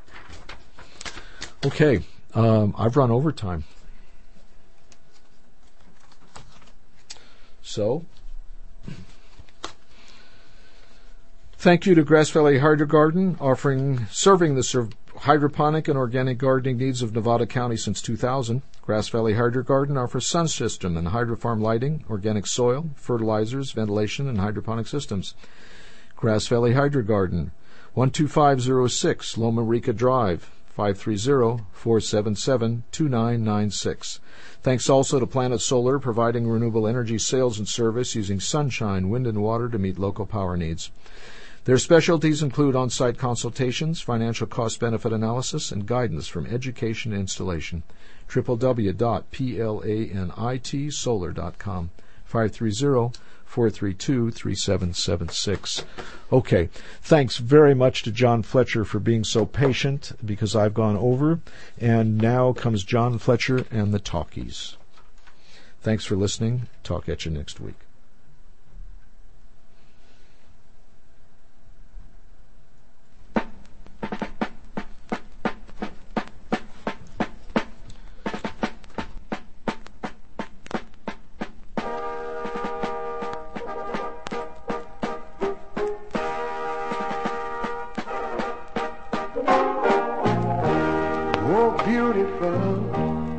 Okay, um, I've run overtime. So, thank you to Grass Valley Hydro Garden, offering serving the sur- hydroponic and organic gardening needs of Nevada County since two thousand. Grass Valley Hydro Garden offers sun system and hydrofarm lighting, organic soil, fertilizers, ventilation, and hydroponic systems. Grass Valley Hydro Garden, one two five zero six Loma Rica Drive, five three zero, four seven seven, two nine nine six. Thanks also to Planet Solar, providing renewable energy sales and service using sunshine, wind, and water to meet local power needs. Their specialties include on-site consultations, financial cost-benefit analysis, and guidance from education to installation. w w w dot planit solar dot com, five three zero, four three two, three seven seven six. Okay, thanks very much to John Fletcher for being so patient, because I've gone over, and now comes John Fletcher and the Talkies. Thanks for listening. Talk at you next week. so beautiful.